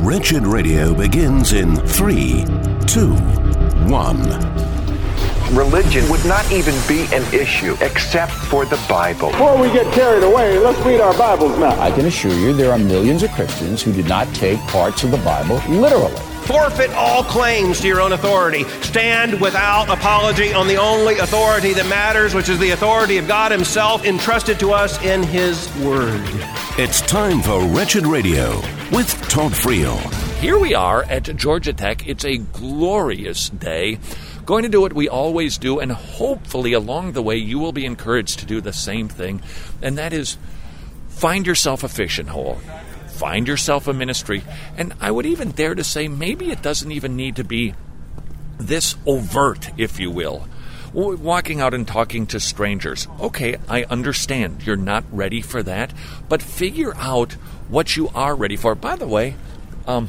Wretched Radio begins in 3, 2, 1. Religion would not even be an issue except for the Bible. Before we get carried away, let's read our Bibles now. I can assure you there are millions of Christians who did not take parts of the Bible literally. Forfeit all claims to your own authority. Stand without apology on the only authority that matters, which is the authority of God Himself entrusted to us in His Word. It's time for Wretched Radio with Todd Friel. Here we are at Georgia Tech. It's a glorious day. Going to do what we always do, and hopefully along the way you will be encouraged to do the same thing, and that is find yourself a fishing hole. Find yourself a ministry. And I would even dare to say maybe it doesn't even need to be this overt, if you will. Walking out and talking to strangers. Okay, I understand you're not ready for that, but figure out what you are ready for. By the way, I'm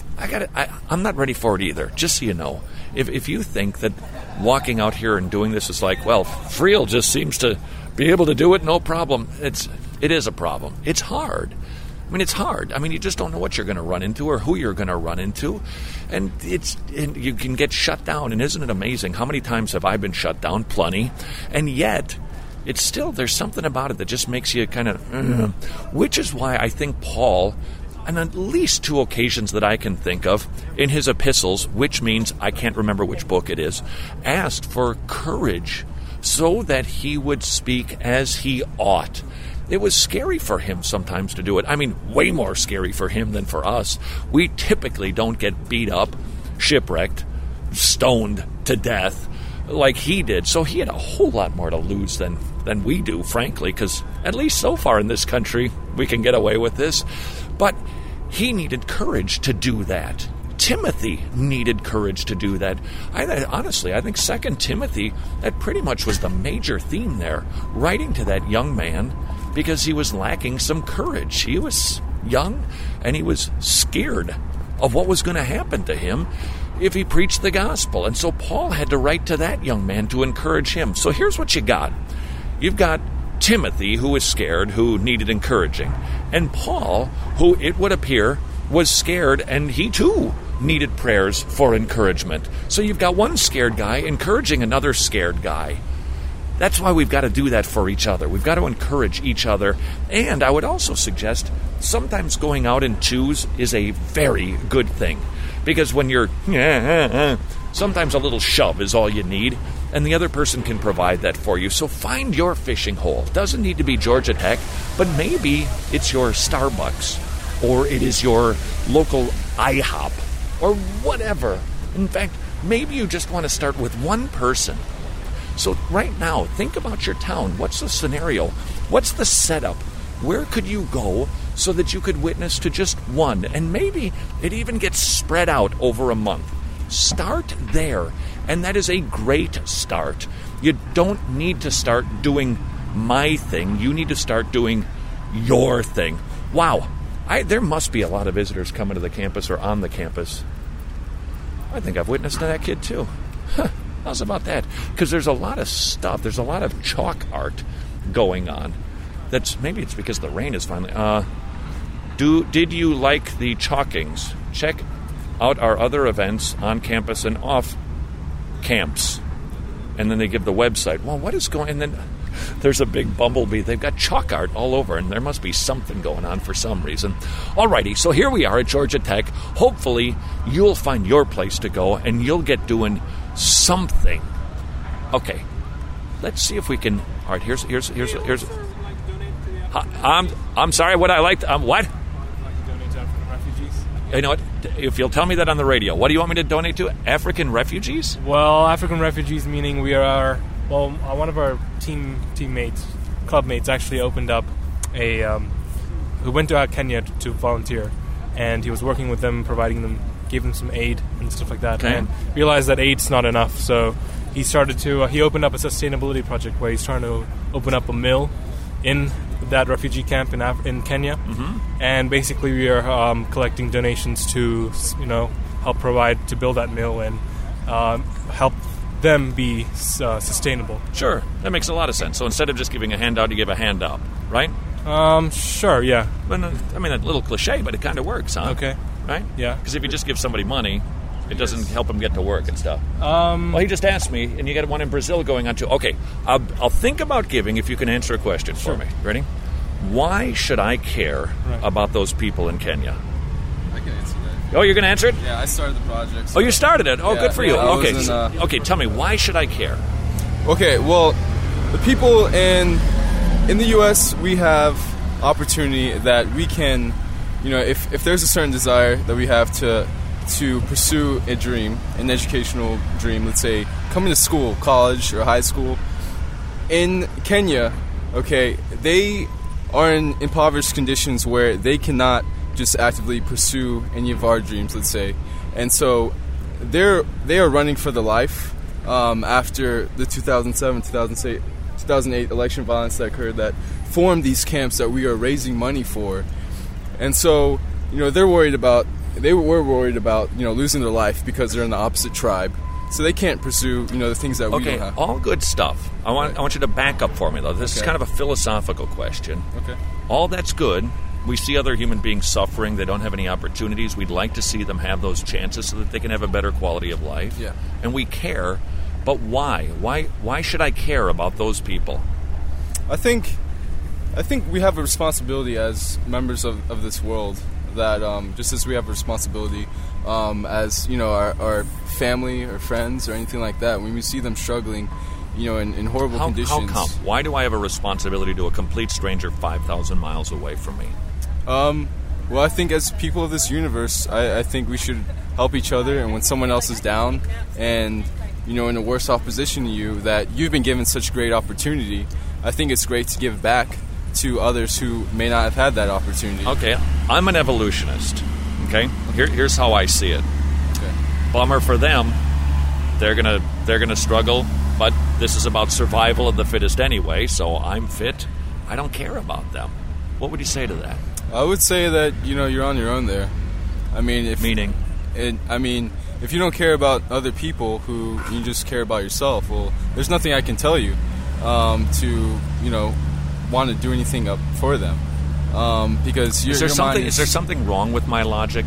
not ready for it either, just so you know. If you think that walking out here and doing this is like, well, Friel just seems to be able to do it, no problem. It is a problem. It's hard. It's hard. You just don't know what you're going to run into or who you're going to run into. And you can get shut down. And isn't it amazing? How many times have I been shut down? Plenty. And yet, it's still, there's something about it that just makes you kind of, which is why I think Paul, on at least 2 occasions that I can think of, in his epistles, which means I can't remember which book it is, asked for courage so that he would speak as he ought. It was scary for him sometimes to do it. Way more scary for him than for us. We typically don't get beat up, shipwrecked, stoned to death like he did. So he had a whole lot more to lose than we do, frankly, because at least so far in this country, we can get away with this. But he needed courage to do that. Timothy needed courage to do that. Honestly, I think 2 Timothy, that pretty much was the major theme there, writing to that young man because he was lacking some courage. He was young, and he was scared of what was going to happen to him if he preached the gospel. And so Paul had to write to that young man to encourage him. So here's what you got. You've got Timothy, who was scared, who needed encouraging. And Paul, who it would appear was scared, and he too needed prayers for encouragement. So you've got one scared guy encouraging another scared guy. That's why we've got to do that for each other. We've got to encourage each other. And I would also suggest sometimes going out in twos is a very good thing. Because when you're, sometimes a little shove is all you need, and the other person can provide that for you. So find your fishing hole. Doesn't need to be Georgia Tech, but maybe it's your Starbucks, or it is your local IHOP, or whatever. In fact, maybe you just want to start with one person. So right now, think about your town. What's the scenario? What's the setup? Where could you go so that you could witness to just one? And maybe it even gets spread out over a month. Start there, and that is a great start. You don't need to start doing my thing. You need to start doing your thing. Wow, there must be a lot of visitors coming to the campus or on the campus. I think I've witnessed that kid too. How's about that? Because there's a lot of stuff. There's a lot of chalk art going on. Maybe it's because the rain is finally... Did you like the chalkings? Check out our other events on campus and off camps. And then they give the website. Well, what is going... And then there's a big bumblebee. They've got chalk art all over, and there must be something going on for some reason. Alrighty, so here we are at Georgia Tech. Hopefully, you'll find your place to go, and you'll get doing something. Okay, let's see if we can... All right, here's. I'm sorry. What I liked. What? I'd like to donate to African refugees. You know what? If you'll tell me that on the radio, what do you want me to donate to? African refugees? Well, African refugees meaning we are. Well, one of our teammates, clubmates, actually opened up who went to Kenya to volunteer, and he was working with them, gave them some aid and stuff like that, and realized that aid's not enough. So he he opened up a sustainability project where he's trying to open up a mill in that refugee camp in Kenya, and basically we are collecting donations to help provide to build that mill and help them be sustainable. Sure, that makes a lot of sense. So instead of just giving a handout, you give a handout, right? Sure, yeah. But, a little cliche, but it kind of works, huh? Okay. right? Yeah. Because if you just give somebody money, it doesn't help them get to work and stuff. Well, he just asked me, and you got one in Brazil going on too. Okay, I'll think about giving if you can answer a question for me. Ready? Why should I care about those people in Kenya? I can answer that. Oh, you're going to answer it? Yeah, I started the project. So oh, you started it? Oh, good for you. Okay, okay, tell me, why should I care? Okay, well, the people in the U.S., we have opportunity that we can, if there's a certain desire that we have to pursue a dream, an educational dream, let's say coming to school, college or high school. In Kenya, okay, they are in impoverished conditions where they cannot just actively pursue any of our dreams, let's say. And so they are running for their life after the 2008 election violence that occurred that formed these camps that we are raising money for. And so, they were worried about losing their life because they're in the opposite tribe. So they can't pursue, the things that we don't have. All good stuff. I want you to back up for me, though. This is kind of a philosophical question. Okay. All that's good. We see other human beings suffering. They don't have any opportunities. We'd like to see them have those chances so that they can have a better quality of life. Yeah. And we care. But why? Why should I care about those people? I think we have a responsibility as members of this world that just as we have a responsibility as our family or friends or anything like that, when we see them struggling, in horrible conditions. How come? Why do I have a responsibility to a complete stranger 5,000 miles away from me? Well, I think as people of this universe, I think we should help each other, and when someone else is down and in a worse off position to you, that you've been given such great opportunity, I think it's great to give back to others who may not have had that opportunity. Okay, I'm an evolutionist. Okay, here's how I see it. Okay. Bummer for them. They're gonna struggle, but this is about survival of the fittest anyway. So I'm fit. I don't care about them. What would you say to that? I would say that you're on your own there. I mean, if you don't care about other people, who you just care about yourself, well, there's nothing I can tell you to want to do anything up for them, because is there something wrong with my logic?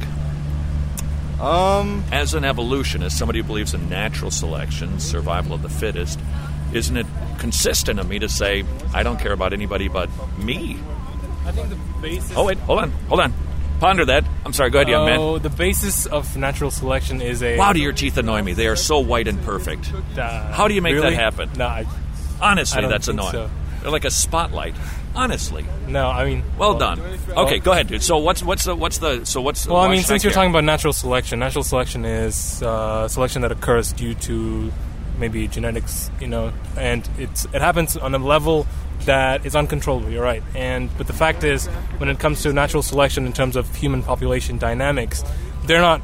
As an evolutionist, somebody who believes in natural selection, survival of the fittest, isn't it consistent of me to say I don't care about anybody but me? I think the basis... Oh, wait, hold on. Ponder that. I'm sorry, go ahead, young man. Oh, the basis of natural selection is a... Wow, do your teeth annoy me. They are so white and perfect. How do you make that happen? No, honestly, that's think annoying. So. They're like a spotlight. Honestly. No, I mean... Well done. Okay, go ahead, dude. So what's the... Well, I mean, since you're talking about natural selection is selection that occurs due to maybe genetics, and it happens on a level that is uncontrollable. You're right. But the fact is, when it comes to natural selection in terms of human population dynamics, we're not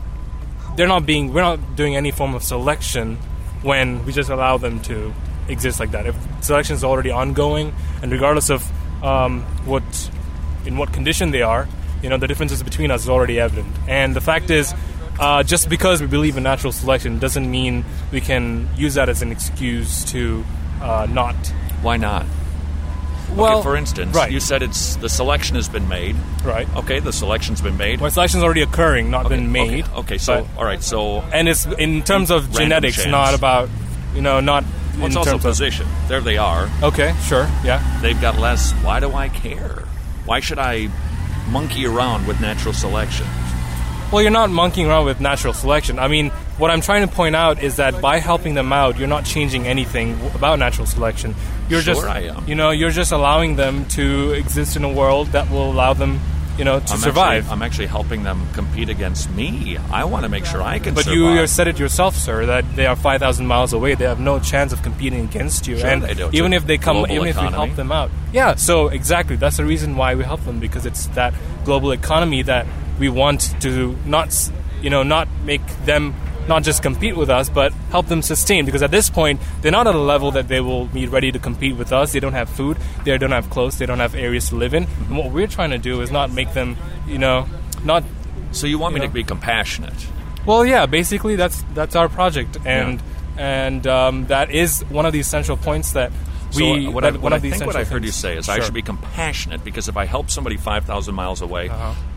doing any form of selection when we just allow them to exist like that. If selection is already ongoing, and regardless of in what condition they are, the differences between us is already evident. And the fact is, just because we believe in natural selection doesn't mean we can use that as an excuse to not. Why not? Well, okay, for instance, you said the selection has been made. Right. Okay, the selection's been made. Well, selection's already occurring, not been made. Okay, so, all right, so... And it's in terms of genetics, chance. Not about, not... Well, it's also position. There they are. Okay, sure, yeah. They've got less. Why do I care? Why should I monkey around with natural selection? Well, you're not monkeying around with natural selection. I mean, what I'm trying to point out is that by helping them out, you're not changing anything about natural selection. I am. You're just allowing them to exist in a world that will allow them, to survive. I'm actually helping them compete against me. I want to make sure I can survive. But you said it yourself, sir, that they are 5,000 miles away. They have no chance of competing against you. Sure, and they do. Even if we help them out. Yeah, so exactly. That's the reason why we help them, because it's that global economy that we want to not make them not just compete with us, but help them sustain. Because at this point, they're not at a level that they will be ready to compete with us. They don't have food. They don't have clothes. They don't have areas to live in. And what we're trying to do is not make them, not... So you want me to be compassionate? Well, yeah. Basically, that's our project, and that is one of the essential points that we. What I heard you say is I should be compassionate, because if I help somebody 5,000 miles away,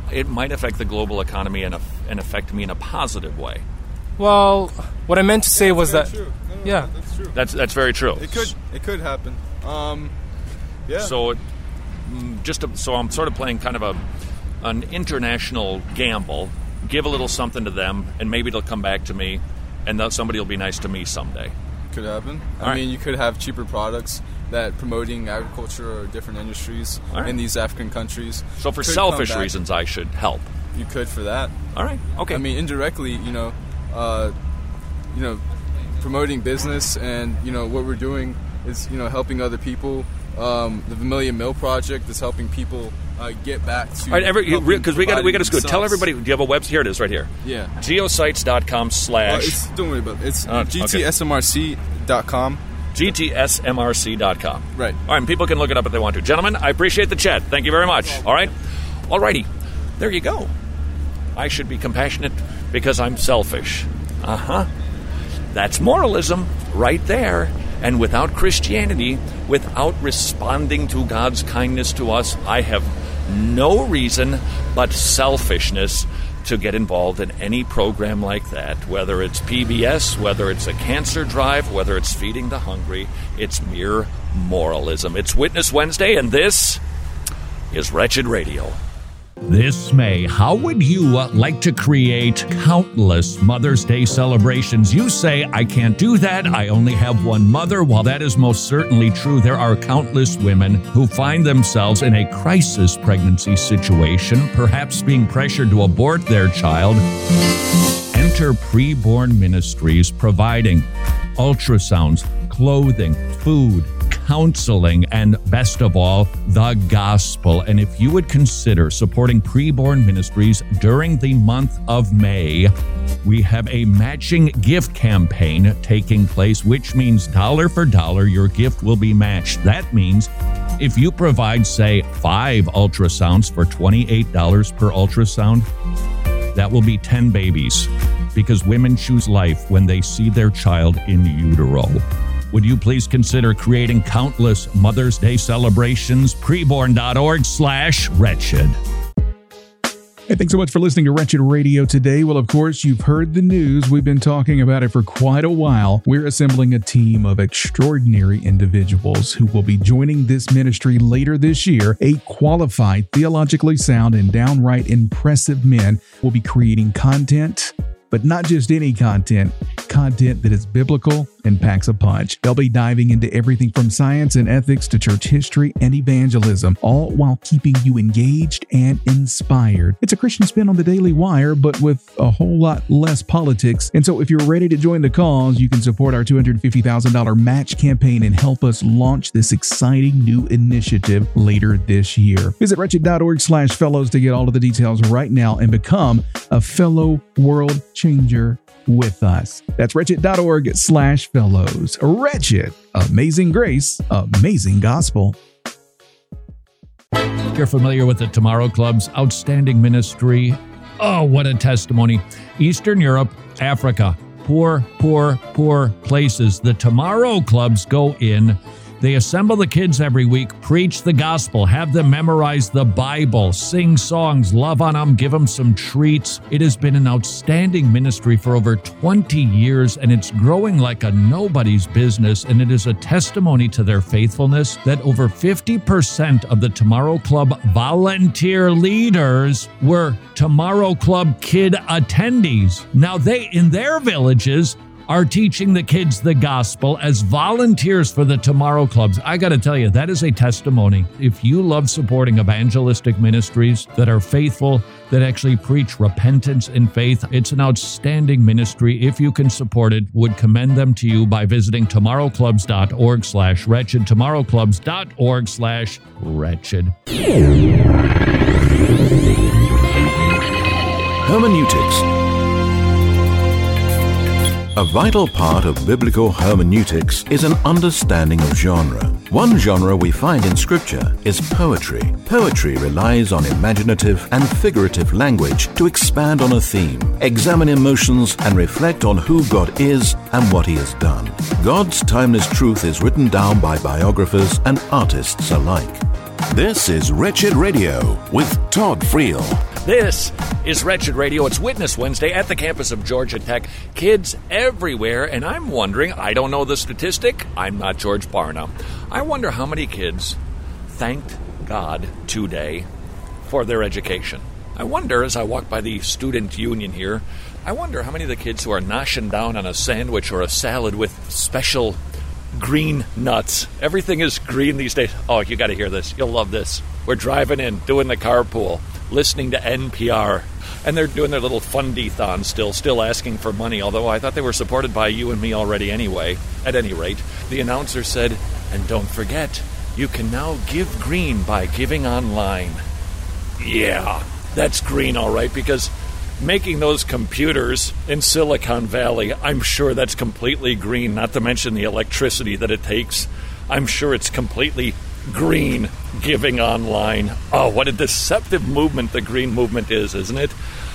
it might affect the global economy and affect me in a positive way. Well, what I meant to say was that... True. No, yeah. That's true. That's very true. It could happen. Yeah. So, so I'm sort of playing kind of an international gamble. Give a little something to them, and maybe it'll come back to me, and somebody will be nice to me someday. Could happen. I mean, you could have cheaper products that promoting agriculture or different industries in these African countries. So for selfish reasons, I should help. You could for that. All right. Okay. I mean, indirectly, promoting business, and what we're doing is helping other people. The Vermilion Mill Project is helping people get back to. All right, because we got to scoot. Tell everybody. Do you have a website? Here it is, right here. Yeah. Geosites.com/. Don't worry about it. It's GTSMRC.com. GTSMRC.com. Right. All right, and people can look it up if they want to. Gentlemen, I appreciate the chat. Thank you very much. All right? All righty. There you go. I should be compassionate because I'm selfish. Uh-huh. That's moralism right there. And without Christianity, without responding to God's kindness to us, I have no reason but selfishness to get involved in any program like that, whether it's PBS, whether it's a cancer drive, whether it's feeding the hungry. It's mere moralism. It's Witness Wednesday, and this is Wretched Radio. This May, how would you like to create countless Mother's Day celebrations? You say, I can't do that. I only have one mother. While that is most certainly true, there are countless women who find themselves in a crisis pregnancy situation, perhaps being pressured to abort their child. Enter Preborn Ministries, providing ultrasounds, clothing, food, counseling, and best of all, the gospel. And if you would consider supporting Preborn Ministries during the month of May, we have a matching gift campaign taking place, which means dollar for dollar, your gift will be matched. That means if you provide, say, 5 ultrasounds for $28 per ultrasound, that will be 10 babies, because women choose life when they see their child in utero. Would you please consider creating countless Mother's Day celebrations? Preborn.org/wretched. Hey, thanks so much for listening to Wretched Radio today. Well, of course, you've heard the news. We've been talking about it for quite a while. We're assembling a team of extraordinary individuals who will be joining this ministry later this year. 8 qualified, theologically sound, and downright impressive men will be creating content, but not just any content that is biblical and packs a punch. They'll be diving into everything from science and ethics to church history and evangelism, all while keeping you engaged and inspired. It's a Christian spin on the Daily Wire, but with a whole lot less politics. And so if you're ready to join the cause, you can support our $250,000 match campaign and help us launch this exciting new initiative later this year. Visit wretched.org/fellows to get all of the details right now and become a fellow world changer with us. That's wretched.org/fellows. Wretched. Amazing grace. Amazing gospel. You're familiar with the Tomorrow Club's outstanding ministry. Oh, what a testimony. Eastern Europe, Africa, poor places. The Tomorrow Clubs go in. They assemble the kids every week, preach the gospel, have them memorize the Bible, sing songs, love on them, give them some treats. It has been an outstanding ministry for over 20 years, and it's growing like a nobody's business, and it is a testimony to their faithfulness that over 50% of the Tomorrow Club volunteer leaders were Tomorrow Club kid attendees. Now they, in their villages, are teaching the kids the gospel as volunteers for the Tomorrow Clubs. I got to tell you, that is a testimony. If you love supporting evangelistic ministries that are faithful, that actually preach repentance and faith, it's an outstanding ministry. If you can support it, would commend them to you by visiting tomorrowclubs.org/wretched, tomorrowclubs.org/wretched. Hermeneutics. A vital part of biblical hermeneutics is an understanding of genre. One genre we find in Scripture is poetry. Poetry relies on imaginative and figurative language to expand on a theme, examine emotions, and reflect on who God is and what He has done. God's timeless truth is written down by biographers and artists alike. This is Wretched Radio with Todd Friel. This is Wretched Radio. It's Witness Wednesday at the campus of Georgia Tech. Kids everywhere, and I'm wondering, I don't know the statistic. I'm not George Barna. I wonder how many kids thanked God today for their education. I wonder, as I walk by the student union here, I wonder how many of the kids who are noshing down on a sandwich or a salad with special green nuts. Everything is green these days. Oh, you got to hear this. You'll love this. We're driving in, doing the carpool, listening to NPR, and they're doing their little fundy-thon still asking for money, although I thought they were supported by you and me already anyway. At any rate, the announcer said, and don't forget, you can now give green by giving online. Yeah, that's green all right, because making those computers in Silicon Valley, I'm sure that's completely green, not to mention the electricity that it takes. I'm sure it's completely green giving online. Oh, what a deceptive movement the green movement is, isn't it?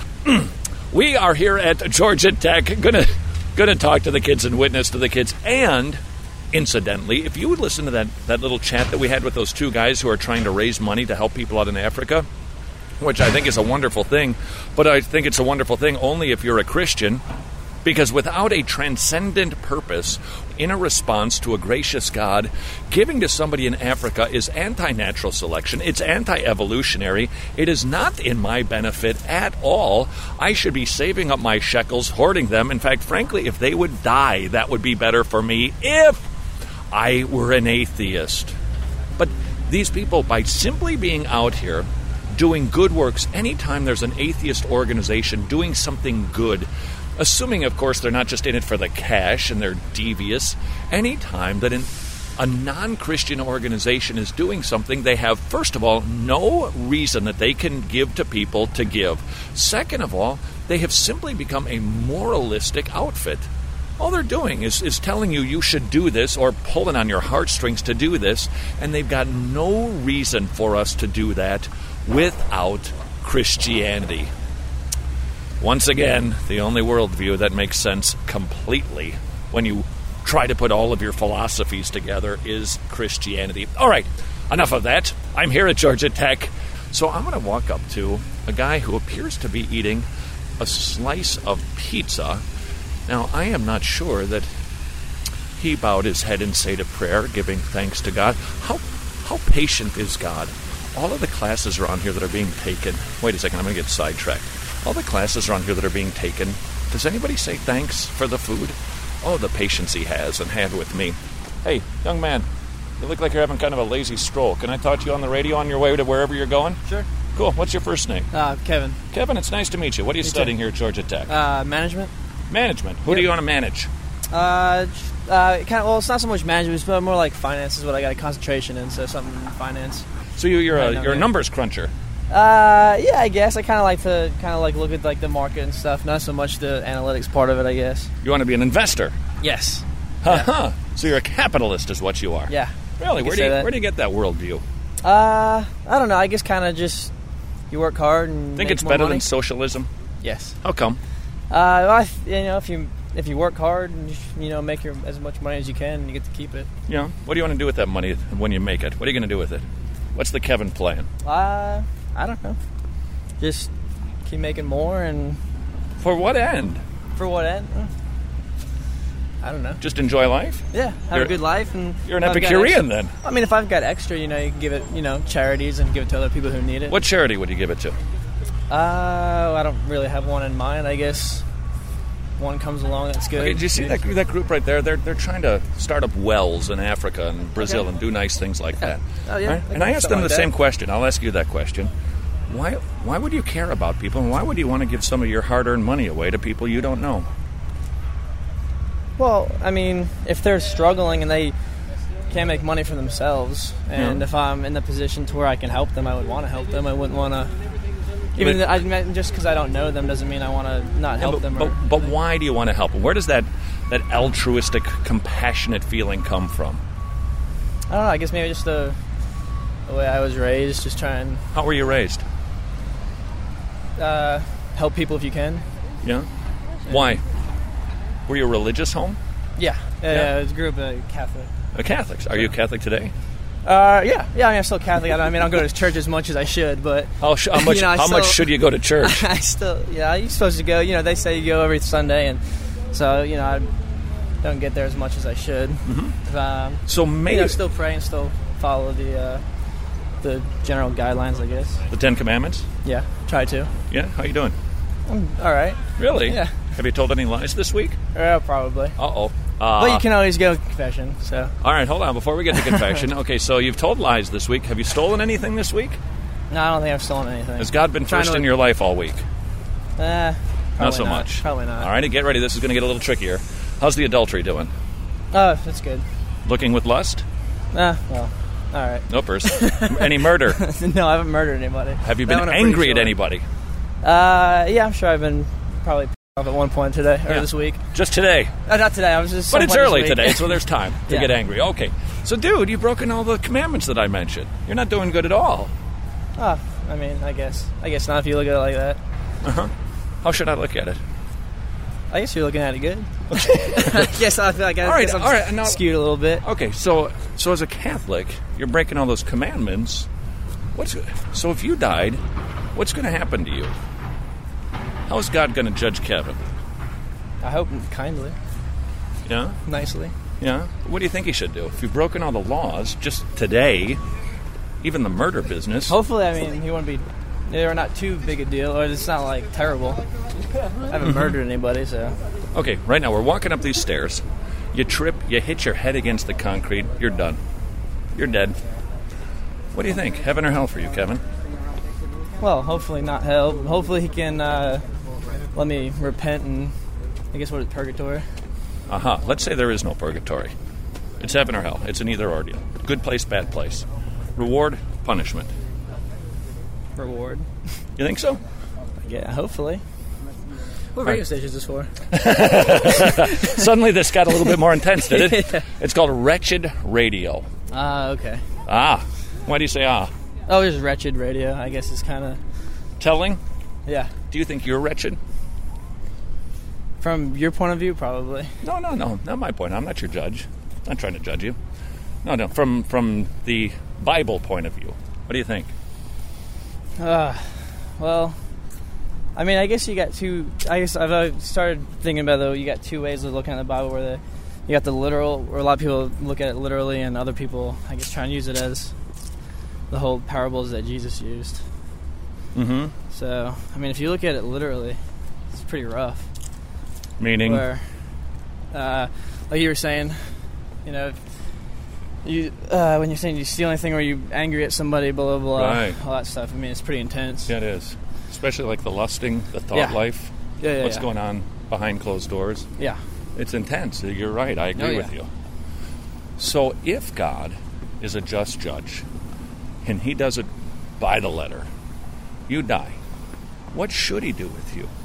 We are here at Georgia Tech, gonna talk to the kids and witness to the kids. And incidentally, if you would listen to that little chat that we had with those two guys who are trying to raise money to help people out in Africa, which I think is a wonderful thing, but I think it's a wonderful thing only if you're a Christian, because without a transcendent purpose in a response to a gracious God, giving to somebody in Africa is anti-natural selection. It's anti-evolutionary. It is not in my benefit at all. I should be saving up my shekels, hoarding them. In fact, frankly, if they would die, that would be better for me if I were an atheist. But these people, by simply being out here doing good works, anytime there's an atheist organization doing something good, assuming, of course, they're not just in it for the cash and they're devious, anytime that a non-Christian organization is doing something, they have, first of all, no reason that they can give to people to give. Second of all, they have simply become a moralistic outfit. All they're doing is telling you should do this or pulling on your heartstrings to do this, and they've got no reason for us to do that without Christianity. Once again, the only worldview that makes sense completely when you try to put all of your philosophies together is Christianity. All right, enough of that. I'm here at Georgia Tech, so I'm going to walk up to a guy who appears to be eating a slice of pizza. Now, I am not sure that he bowed his head and said a prayer, giving thanks to God. How patient is God? All of the classes around here that are being taken... Wait a second, I'm going to get sidetracked. All the classes around here that are being taken, does anybody say thanks for the food? Oh, the patience he has and had with me. Hey, young man, you look like you're having kind of a lazy stroll. Can I talk to you on the radio on your way to wherever you're going? Sure. Cool. What's your first name? Kevin. Kevin, it's nice to meet you. What are you studying here at Georgia Tech? Management. Management. Who do you want to manage? Well, it's not so much management, but more like finance is what I got a concentration in, so something in finance. So you're a numbers cruncher. Yeah, I guess I kind of like look at like the market and stuff, not so much the analytics part of it, I guess. You want to be an investor? Yes. Yeah. So you're a capitalist, is what you are. Yeah. Really? Where do you get that worldview? I don't know. I guess kind of just you work hard and think make it's more better money. than socialism. Yes. How come? If you work hard and make as much money as you can, you get to keep it. Yeah. What do you want to do with that money when you make it? What are you going to do with it? What's the Kevin plan? I don't know. Just keep making more and... For what end? For what end? I don't know. Just enjoy life? Yeah, have a good life. And you're an Epicurean then. I mean, if I've got extra, you can give it, charities and give it to other people who need it. What charity would you give it to? I don't really have one in mind. I guess one comes along that's good. Okay, do you see that group right there? They're trying to start up wells in Africa and Brazil and do nice things like that. Oh, yeah. Right? And I asked them the same question. I'll ask you that question. Why would you care about people, and why would you want to give some of your hard-earned money away to people you don't know? Well, I mean, if they're struggling and they can't make money for themselves, and if I'm in the position to where I can help them, I would want to help them. I wouldn't want to... just because I don't know them doesn't mean I want to not help them. But why do you want to help them? Where does that altruistic, compassionate feeling come from? I don't know. I guess maybe just the way I was raised, just trying... How were you raised? Help people if you can. Yeah? Why? Were you a religious home? Yeah. I grew up a Catholic. A Catholic? Are you Catholic today? Yeah. I mean, I'm still Catholic. I don't go to church as much as I should, but how much? How much should you go to church? I still, you're supposed to go. They say you go every Sunday, and so I don't get there as much as I should. Mm-hmm. So maybe still pray and still follow the general guidelines, I guess. The 10 Commandments. Yeah, try to. Yeah, how you doing? I'm all right. Really? Yeah. Have you told any lies this week? Probably. Uh-oh. But you can always go to confession, so. All right, hold on. Before we get to confession, okay, so you've told lies this week. Have you stolen anything this week? No, I don't think I've stolen anything. Has God been first in your life all week? Not so much. Probably not. All right, get ready. This is going to get a little trickier. How's the adultery doing? Oh, it's good. Looking with lust? Well, all right. No person. Any murder? No, I haven't murdered anybody. Have you been angry at anybody? Yeah, I'm sure I've been probably off at one point today or this week. Just today? Not today. I was just. But it's early today, so there's time to Yeah. get angry. Okay. So, dude, you've broken all the commandments that I mentioned. You're not doing good at all. Oh, I mean, I guess not if you look at it like that. Uh-huh. How should I look at it? I guess you're looking at it good. I guess I feel like I'm skewed a little bit. Okay, so as a Catholic, you're breaking all those commandments. So if you died, what's going to happen to you? How is God going to judge Kevin? I hope kindly. Yeah? Nicely. Yeah? What do you think he should do? If you've broken all the laws just today, even the murder business... Hopefully, I mean, he won't be... They were not too big a deal, or it's not, like, terrible. I haven't murdered anybody, so... Okay, right now, we're walking up these stairs. You trip, you hit your head against the concrete, you're done. You're dead. What do you think? Heaven or hell for you, Kevin? Well, hopefully not hell. Hopefully he can let me repent and, I guess, what is purgatory? Aha. Let's say there is no purgatory. It's heaven or hell. It's an either-or deal. Good place, bad place. Reward, punishment. Reward. You think so? Yeah, hopefully. What radio station is this for? Suddenly this got a little bit more intense, did it? Yeah. It's called Wretched Radio. Okay. Why do you say Oh, there's Wretched Radio. I guess it's kind of... Telling? Yeah. Do you think you're wretched? From your point of view, probably. No. Not my point. I'm not your judge. I'm not trying to judge you. No. From the Bible point of view. What do you think? Well, I mean, I guess you got two... I guess I've started thinking about, though, you got two ways of looking at the Bible, where you got the literal, where a lot of people look at it literally, and other people, I guess, try and use it as the whole parables that Jesus used. Mm-hmm. So, I mean, if you look at it literally, it's pretty rough. Meaning? Where, like you were saying, you when you're saying you steal anything or you angry at somebody, blah, blah, blah, right. all that stuff, I mean, it's pretty intense. Yeah, it is. Especially like the lusting, the thought life. Yeah. What's going on behind closed doors. Yeah. It's intense. You're right. I agree with you. So if God is a just judge and he does it by the letter, you die, what should he do with you?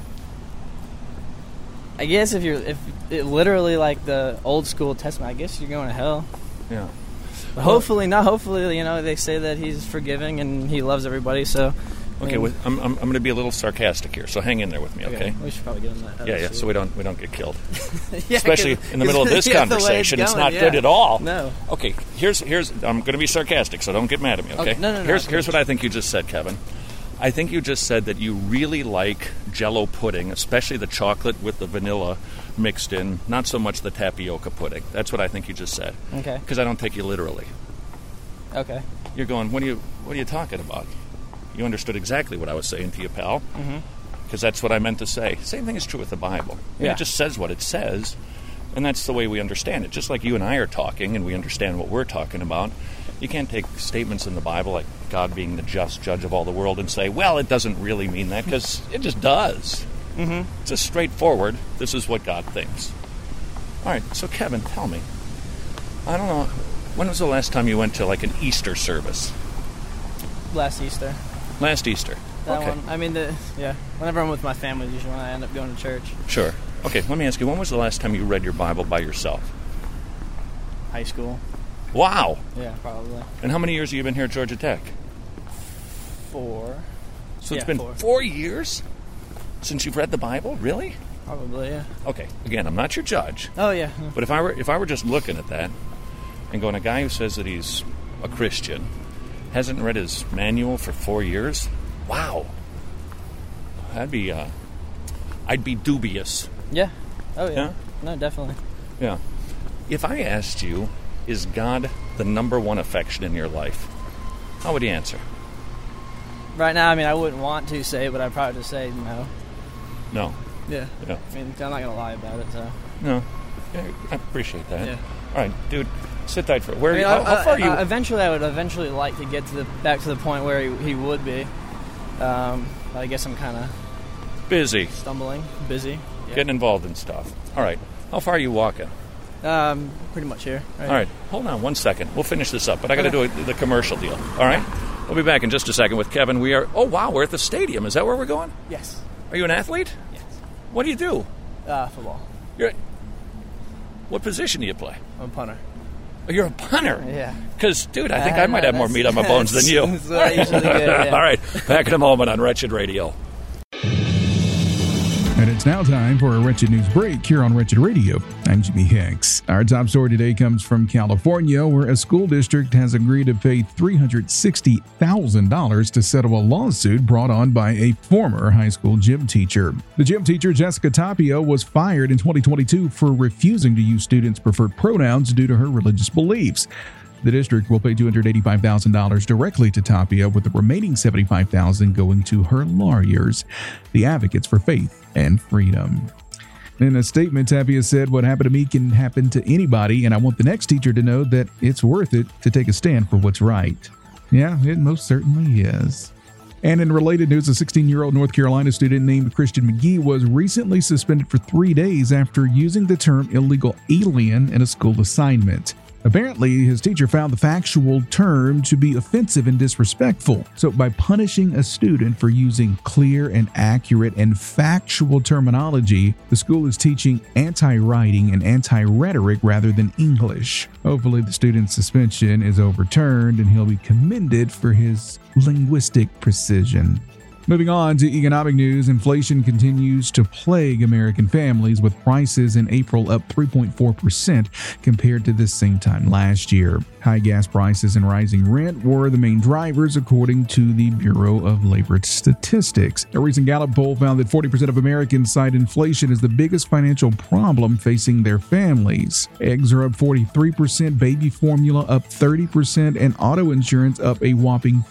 I guess if it literally like the old school testament, I guess you're going to hell. Yeah. But hopefully not. Hopefully, they say that he's forgiving and he loves everybody, so... Okay, I'm going to be a little sarcastic here, so hang in there with me, okay? We should probably get on that. Yeah, so we don't get killed. Yeah, especially in the middle of this conversation. It's not good at all. No. Okay, here's I'm going to be sarcastic, so don't get mad at me, okay? No. Here's what I think you just said, Kevin. I think you just said that you really like Jell-O pudding, especially the chocolate with the vanilla mixed in, not so much the tapioca pudding. That's what I think you just said. Okay. Because I don't take you literally. Okay. You're going, what are you talking about? You understood exactly what I was saying to you, pal. Mm-hmm. Because that's what I meant to say. Same thing is true with the Bible. It just says what it says, and that's the way we understand it. Just like you and I are talking, and we understand what we're talking about, you can't take statements in the Bible like God being the just judge of all the world and say, well, it doesn't really mean that, because it just does. Mm-hmm. It's just straightforward. This is what God thinks. All right, so Kevin, tell me. I don't know, when was the last time you went to like an Easter service? Last Easter. Last Easter. That okay. one. I mean, whenever I'm with my family, usually when I end up going to church. Sure. Okay, let me ask you, when was the last time you read your Bible by yourself? High school. Wow. Yeah, probably. And how many years have you been here at Georgia Tech? 4. So it's been 4 years since you've read the Bible? Really? Probably, yeah. Okay, again, I'm not your judge. Oh, yeah. But if I were just looking at that and going, a guy who says that he's a Christian, hasn't read his manual for 4 years? Wow. I'd be dubious. Yeah. Oh, yeah. No, definitely. Yeah. If I asked you, is God the number one affection in your life, how would you answer? Right now, I mean, I wouldn't want to say, but I'd probably just say no. No. Yeah. Yeah. I mean, I'm not going to lie about it, so. No. Yeah, I appreciate that. Yeah. All right, dude, sit tight for it. How far are you? Eventually, I would like to get back to the point where he would be. I guess I'm kind of busy. Busy. Yeah. Getting involved in stuff. All right. How far are you walking? Pretty much here. All right. Hold on 1 second. We'll finish this up, but I got to do the commercial deal. All right? We'll be back in just a second with Kevin. We're at the stadium. Is that where we're going? Yes. Are you an athlete? Yes. What do you do? Football. What position do you play? I'm a punter. Oh, you're a punter? Yeah. Because, dude, I think I might have more meat on my bones than you. That's what I usually get, yeah. All right. Back in a moment on Wretched Radio. And it's now time for a Wretched News Break here on Wretched Radio. I'm Jimmy Hicks. Our top story today comes from California, where a school district has agreed to pay $360,000 to settle a lawsuit brought on by a former high school gym teacher. The gym teacher, Jessica Tapia, was fired in 2022 for refusing to use students' preferred pronouns due to her religious beliefs. The district will pay $285,000 directly to Tapia, with the remaining $75,000 going to her lawyers, the Advocates for Faith and Freedom. In a statement, Tapia said, "What happened to me can happen to anybody, and I want the next teacher to know that it's worth it to take a stand for what's right." Yeah, it most certainly is. And in related news, a 16-year-old North Carolina student named Christian McGee was recently suspended for 3 days after using the term illegal alien in a school assignment. Apparently, his teacher found the factual term to be offensive and disrespectful. So by punishing a student for using clear and accurate and factual terminology, the school is teaching anti-writing and anti-rhetoric rather than English. Hopefully, the student's suspension is overturned and he'll be commended for his linguistic precision. Moving on to economic news, inflation continues to plague American families, with prices in April up 3.4% compared to the same time last year. High gas prices and rising rent were the main drivers, according to the Bureau of Labor Statistics. A recent Gallup poll found that 40% of Americans cite inflation as the biggest financial problem facing their families. Eggs are up 43%, baby formula up 30%, and auto insurance up a whopping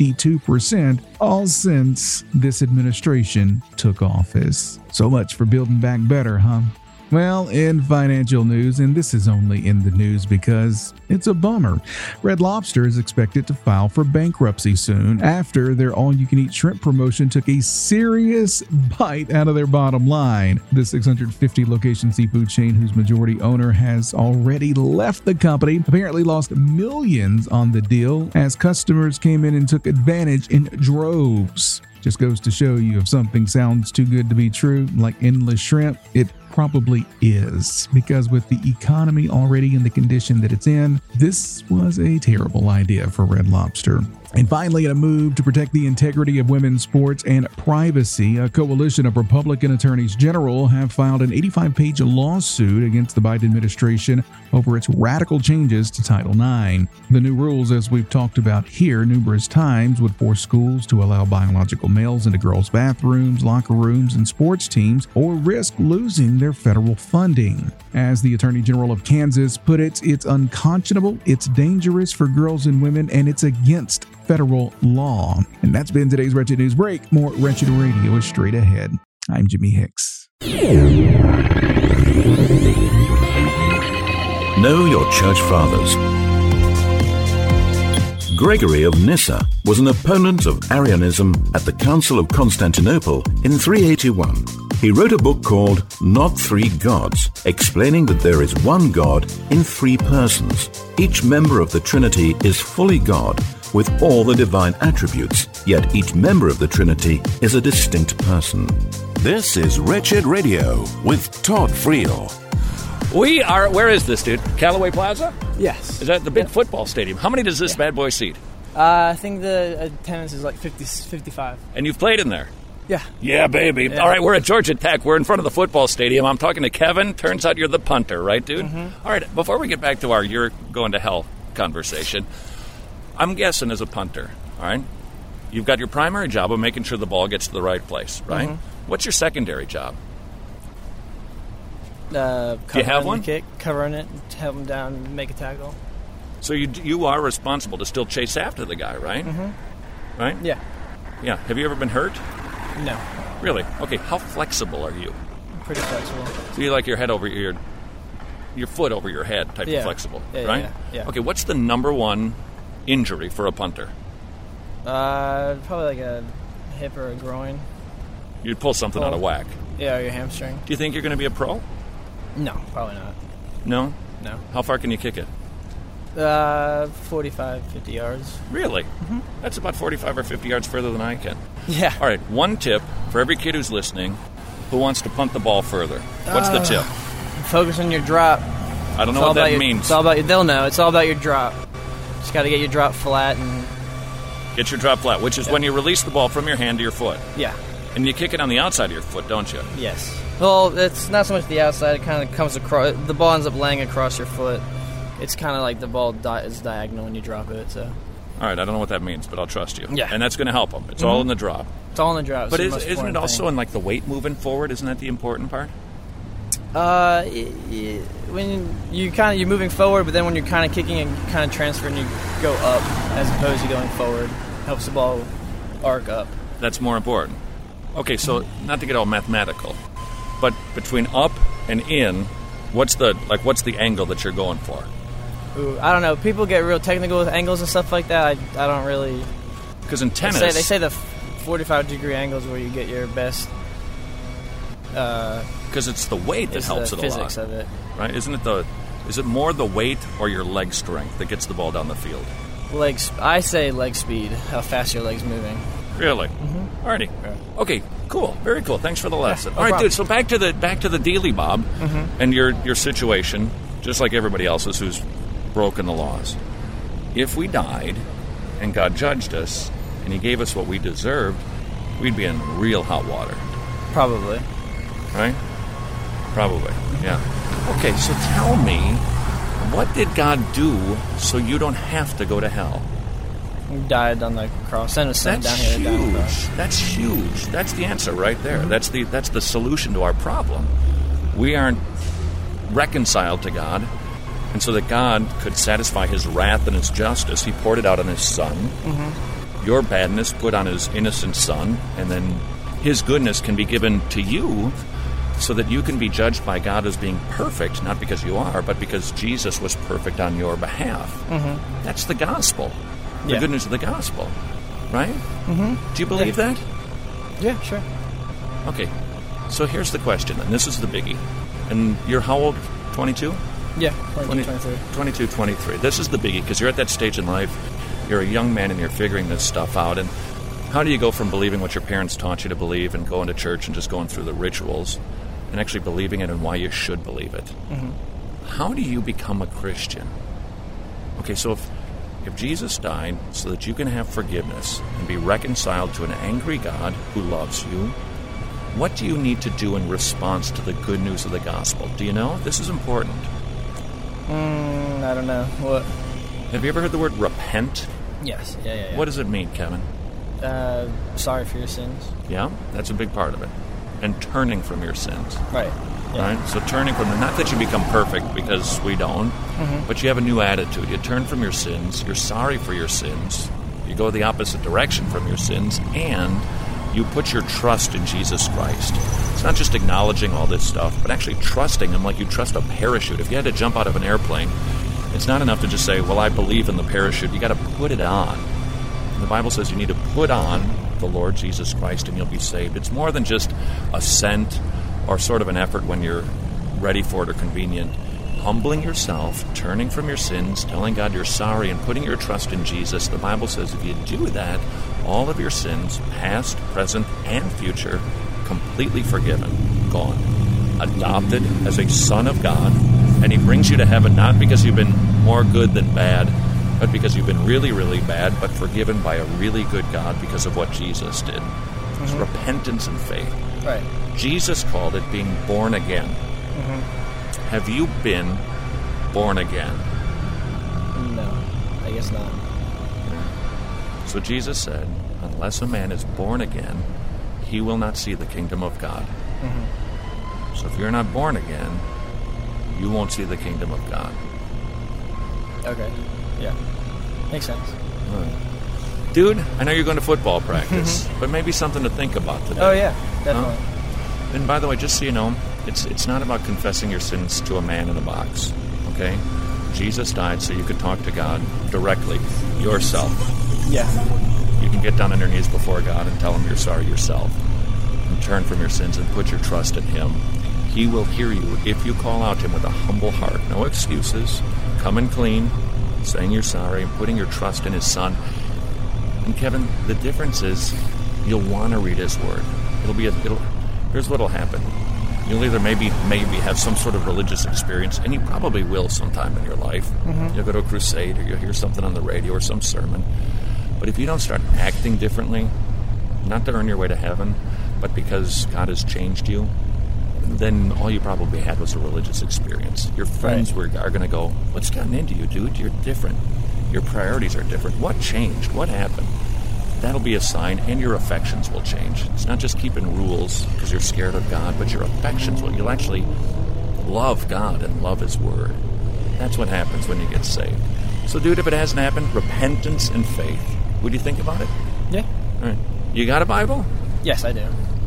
52%, all since this administration took office. So much for building back better, huh? Well, in financial news, and this is only in the news because it's a bummer, Red Lobster is expected to file for bankruptcy soon after their all-you-can-eat shrimp promotion took a serious bite out of their bottom line. The 650-location seafood chain, whose majority owner has already left the company, apparently lost millions on the deal as customers came in and took advantage in droves. Just goes to show you, if something sounds too good to be true, like endless shrimp, it probably is, because with the economy already in the condition that it's in, this was a terrible idea for Red Lobster. And finally, in a move to protect the integrity of women's sports and privacy, a coalition of Republican attorneys general have filed an 85-page lawsuit against the Biden administration over its radical changes to Title IX. The new rules, as we've talked about here numerous times, would force schools to allow biological males into girls' bathrooms, locker rooms, and sports teams, or risk losing their federal funding. As the Attorney General of Kansas put it, it's unconscionable, it's dangerous for girls and women, and it's against federal law. And that's been today's Wretched News Break. More Wretched Radio is straight ahead. I'm Jimmy Hicks. Know your church fathers. Gregory of Nyssa was an opponent of Arianism at the Council of Constantinople in 381. He wrote a book called Not Three Gods, explaining that there is one God in three persons. Each member of the Trinity is fully God, with all the divine attributes, yet each member of the Trinity is a distinct person. This is Wretched Radio with Todd Friel. We are, where is this, dude? Callaway Plaza? Yes. Is that the big football stadium? How many does this bad boy seat? I think the attendance is like 55. And you've played in there? Yeah. Yeah, baby. Yeah. All right, we're at Georgia Tech. We're in front of the football stadium. I'm talking to Kevin. Turns out you're the punter, right, dude? Mm-hmm. All right, before we get back to our you're going to hell conversation, I'm guessing as a punter, all right, you've got your primary job of making sure the ball gets to the right place, right? Mm-hmm. What's your secondary job? Do you have one? The kick, covering it, help him down, make a tackle. So you are responsible to still chase after the guy, right? Mm-hmm. Right? Yeah. Yeah. Have you ever been hurt? No. Really? Okay. How flexible are you? Pretty flexible. So you like your head over your foot over your head type of flexible, right? Yeah. Okay. What's the number one injury for a punter? Probably like a hip or a groin. You'd pull something out of whack. Yeah, or your hamstring. Do you think you're going to be a pro? No, probably not. No? No. How far can you kick it? 45, 50 yards. Really? Mm-hmm. That's about 45 or 50 yards further than I can. Yeah. All right, one tip for every kid who's listening who wants to punt the ball further. What's the tip? Focus on your drop. I don't know what that means. It's all about they'll know. It's all about your drop. Just got to get your drop flat and... Get your drop flat, which is when you release the ball from your hand to your foot. Yeah. And you kick it on the outside of your foot, don't you? Yes. Well, it's not so much the outside. It kind of comes across. The ball ends up laying across your foot. It's kind of like the ball is diagonal when you drop it. So. All right, I don't know what that means, but I'll trust you. Yeah. And that's going to help them. It's all in the drop. It's all in the drop. But isn't it also in like the weight moving forward? Isn't that the important part? When you're moving forward, but then when you're kind of kicking and kind of transferring, you go up as opposed to going forward. Helps the ball arc up. That's more important. Okay, so not to get all mathematical, but between up and in, what's the angle that you're going for? Ooh, I don't know. People get real technical with angles and stuff like that. I don't really. Because in tennis, they say the 45-degree angles where you get your best. Because it's the weight that helps it a lot. Physics of it, right? Is it more the weight or your leg strength that gets the ball down the field? I say leg speed. How fast your leg's moving. Really? Mm-hmm. Alrighty. Okay. Cool. Very cool. Thanks for the lesson. No All right, problem. dude. So back to the dealy, Bob, and your situation, just like everybody else's who's broken the laws. If we died and God judged us and He gave us what we deserved, we'd be in real hot water. Probably. Right? Probably. Yeah. Okay. So tell me, what did God do so you don't have to go to hell? He died on the cross. Sent His Son down here to die on the cross. That's huge. That's the answer right there. Mm-hmm. That's the solution to our problem. We aren't reconciled to God, and so that God could satisfy His wrath and His justice, He poured it out on His Son. Mm-hmm. Your badness put on His innocent Son, and then His goodness can be given to you so that you can be judged by God as being perfect, not because you are, but because Jesus was perfect on your behalf. Mm-hmm. That's the gospel. The good news of the gospel, right? Mm-hmm. Do you believe that? Yeah, sure. Okay, so here's the question, and this is the biggie. And you're how old? 22? Yeah, 23. 22, 23. This is the biggie, because you're at that stage in life, you're a young man and you're figuring this stuff out, and how do you go from believing what your parents taught you to believe and going to church and just going through the rituals and actually believing it and why you should believe it? Mm-hmm. How do you become a Christian? Okay, so if Jesus died so that you can have forgiveness and be reconciled to an angry God who loves you, what do you need to do in response to the good news of the gospel? Do you know? This is important. I don't know. What? Have you ever heard the word repent? Yes. Yeah. What does it mean, Kevin? Sorry for your sins. Yeah, that's a big part of it. And turning from your sins. Right. Yeah. Right? So turning from them, not that you become perfect, because we don't, but you have a new attitude. You turn from your sins, you're sorry for your sins, you go the opposite direction from your sins, and you put your trust in Jesus Christ. It's not just acknowledging all this stuff, but actually trusting Him like you trust a parachute. If you had to jump out of an airplane, it's not enough to just say, well, I believe in the parachute. You got to put it on. And the Bible says you need to put on the Lord Jesus Christ and you'll be saved. It's more than just assent or sort of an effort when you're ready for it or convenient. Humbling yourself, turning from your sins, telling God you're sorry, and putting your trust in Jesus. The Bible says if you do that, all of your sins, past, present, and future, completely forgiven, gone. Adopted as a son of God, and He brings you to heaven not because you've been more good than bad, but because you've been really, really bad, but forgiven by a really good God because of what Jesus did. It's repentance and faith. Right. Jesus called it being born again. Have you been born again? No, I guess not. So Jesus said, unless a man is born again, he will not see the kingdom of God. Mm-hmm. So if you're not born again, you won't see the kingdom of God. Okay. Yeah. Makes sense. All right. Dude, I know you're going to football practice, but maybe something to think about today. Oh, yeah. Definitely. And by the way, just so you know, it's not about confessing your sins to a man in a box, okay? Jesus died so you could talk to God directly, yourself. Yeah. You can get down on your knees before God and tell him you're sorry yourself. And turn from your sins and put your trust in him. He will hear you if you call out to him with a humble heart. No excuses. Coming clean, saying you're sorry, and putting your trust in his Son. And Kevin, the difference is you'll want to read his word. Here's what'll happen. You'll either maybe have some sort of religious experience, and you probably will sometime in your life. Mm-hmm. You'll go to a crusade, or you'll hear something on the radio or some sermon. But if you don't start acting differently, not to earn your way to heaven, but because God has changed you, then all you probably had was a religious experience. Your friends are going to go, what's gotten into you, dude? You're different. Your priorities are different. What changed? What happened? That'll be a sign, and your affections will change. It's not just keeping rules because you're scared of God, but your affections will. You'll actually love God and love his word. That's what happens when you get saved. So, dude, if it hasn't happened, repentance and faith. What do you think about it? Yeah. All right. You got a Bible? Yes, I do.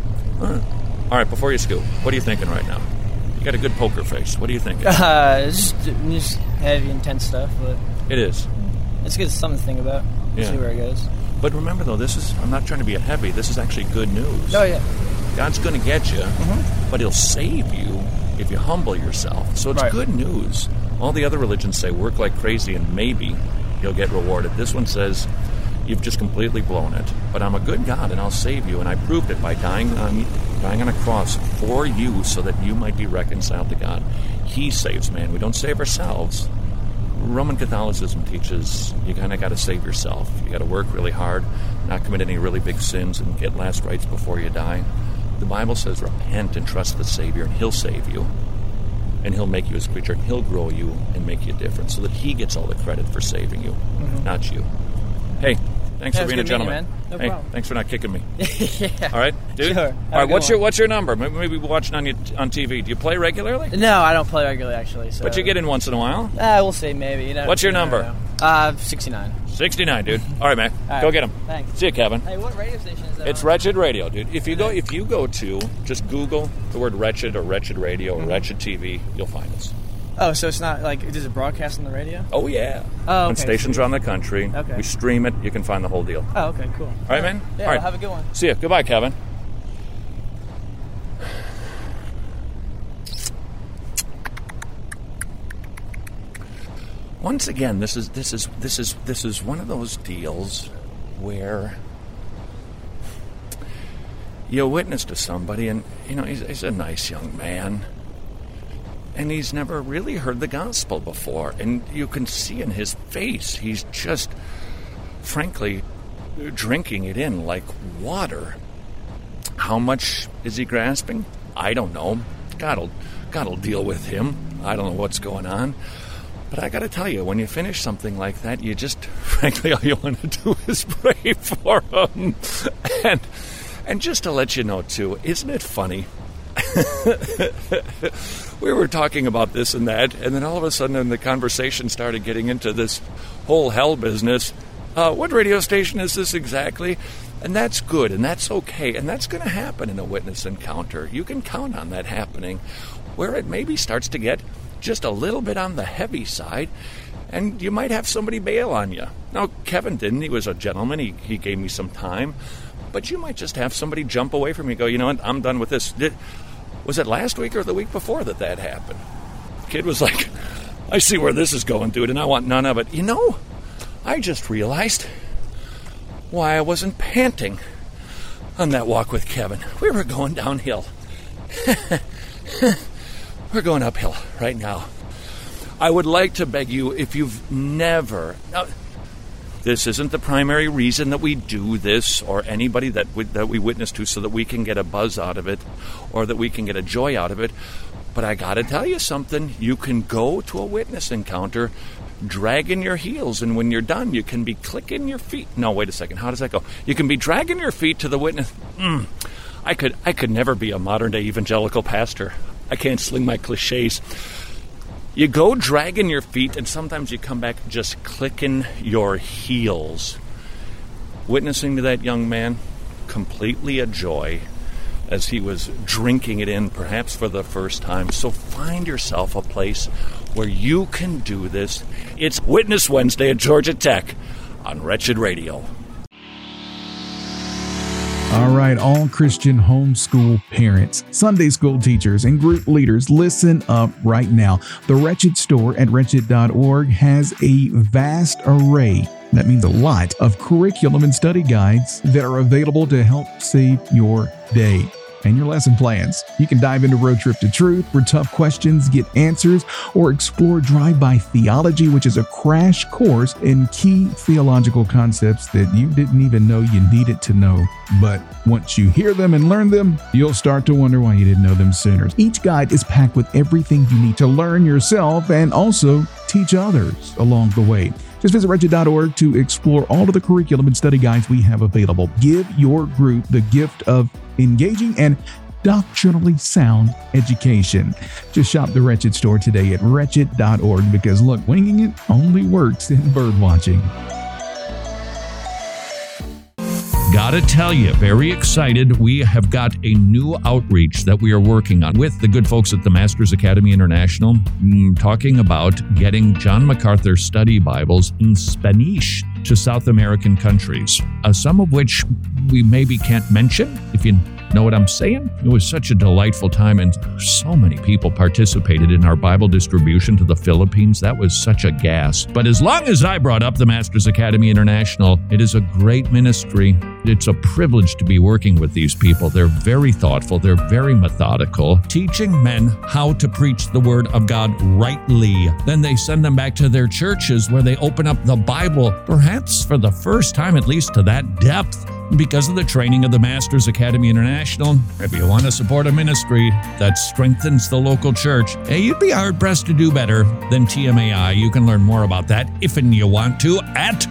All right, before you scoop, what are you thinking right now? You got a good poker face. What are you thinking? Just heavy, intense stuff, but... It is. It's good, something to think about. Yeah. See where it goes. But remember, though, I'm not trying to be a heavy. This is actually good news. Oh, yeah. God's going to get you, but he'll save you if you humble yourself. So it's good news. All the other religions say work like crazy and maybe you'll get rewarded. This one says you've just completely blown it. But I'm a good God and I'll save you. And I proved it by dying on a cross for you so that you might be reconciled to God. He saves man. We don't save ourselves. Roman Catholicism teaches you kind of got to save yourself. You got to work really hard, not commit any really big sins, and get last rites before you die. The Bible says repent and trust the Savior, and he'll save you. And he'll make you his creature, and he'll grow you and make you different so that he gets all the credit for saving you, not you. Hey, thanks for being a gentleman. No hey, problem. Thanks for not kicking me. Yeah. All right, dude? Sure. All right, what's your number? Maybe we're watching on TV. Do you play regularly? No, I don't play regularly, actually. So. But you get in once in a while? We'll see, maybe. What's your number? 69. 69, dude. All right, man. All right. Go get him. Thanks. See you, Kevin. Hey, what radio station is that? It's Wretched Radio, dude. If you go to just Google the word Wretched or Wretched Radio or Wretched TV, you'll find us. Oh, so it's not like, does it broadcast on the radio? Oh, yeah. Oh, okay. On stations around the country. Okay. We stream it. You can find the whole deal. Oh, okay, cool. All right, man? Yeah, all right. have a good one. See ya. Goodbye, Kevin. Once again, this is one of those deals where you witness to somebody, and he's a nice young man, and he's never really heard the gospel before, and you can see in his face he's just, frankly, drinking it in like water. How much is he grasping? I don't know. God'll deal with him. I don't know what's going on. But I got to tell you, when you finish something like that, you just, frankly, all you want to do is pray for him. And just to let you know, too, isn't it funny? We were talking about this and that, and then all of a sudden the conversation started getting into this whole hell business. What radio station is this exactly? And that's good, and that's okay, and that's going to happen in a witness encounter. You can count on that happening, where it maybe starts to get just a little bit on the heavy side, and you might have somebody bail on you. Now, Kevin didn't. He was a gentleman. He gave me some time. But you might just have somebody jump away from you and go, you know what, I'm done with this. Was it last week or the week before that happened? The kid was like, I see where this is going, dude, and I want none of it. I just realized why I wasn't panting on that walk with Kevin. We were going downhill. We're going uphill right now. I would like to beg you, if you've never... Now, this isn't the primary reason that we do this, or anybody that we witness to, so that we can get a buzz out of it, or that we can get a joy out of it. But I got to tell you something. You can go to a witness encounter dragging your heels, and when you're done, you can be clicking your feet. No, wait a second. How does that go? You can be dragging your feet to the witness. I could never be a modern-day evangelical pastor. I can't sling my cliches. You go dragging your feet, and sometimes you come back just clicking your heels. Witnessing to that young man, completely a joy, as he was drinking it in, perhaps for the first time. So find yourself a place where you can do this. It's Witness Wednesday at Georgia Tech on Wretched Radio. All right, all Christian homeschool parents, Sunday school teachers, and group leaders, listen up right now. The Wretched store at wretched.org has a vast array, that means a lot, of curriculum and study guides that are available to help save your day and your lesson plans. You can dive into Road Trip to Truth, where tough questions get answers, or explore Drive-By Theology, which is a crash course in key theological concepts that you didn't even know you needed to know. But once you hear them and learn them, you'll start to wonder why you didn't know them sooner. Each guide is packed with everything you need to learn yourself and also teach others along the way. Just visit wretched.org to explore all of the curriculum and study guides we have available. Give your group the gift of engaging and doctrinally sound education. Just shop the Wretched store today at wretched.org, because look, winging it only works in bird watching. Gotta tell you, very excited. We have got a new outreach that we are working on with the good folks at the Masters Academy International, talking about getting John MacArthur study Bibles in Spanish to South American countries, some of which we maybe can't mention, if you know what I'm saying. It was such a delightful time, and so many people participated in our Bible distribution to the Philippines. That was such a gas. But as long as I brought up the Masters Academy International, it is a great ministry. It's a privilege to be working with these people. They're very thoughtful. They're very methodical, teaching men how to preach the Word of God rightly. Then they send them back to their churches, where they open up the Bible, perhaps for the first time, at least to that depth, because of the training of the Masters Academy International. If you want to support a ministry that strengthens the local church, you'd be hard-pressed to do better than TMAI. You can learn more about that if and you want to at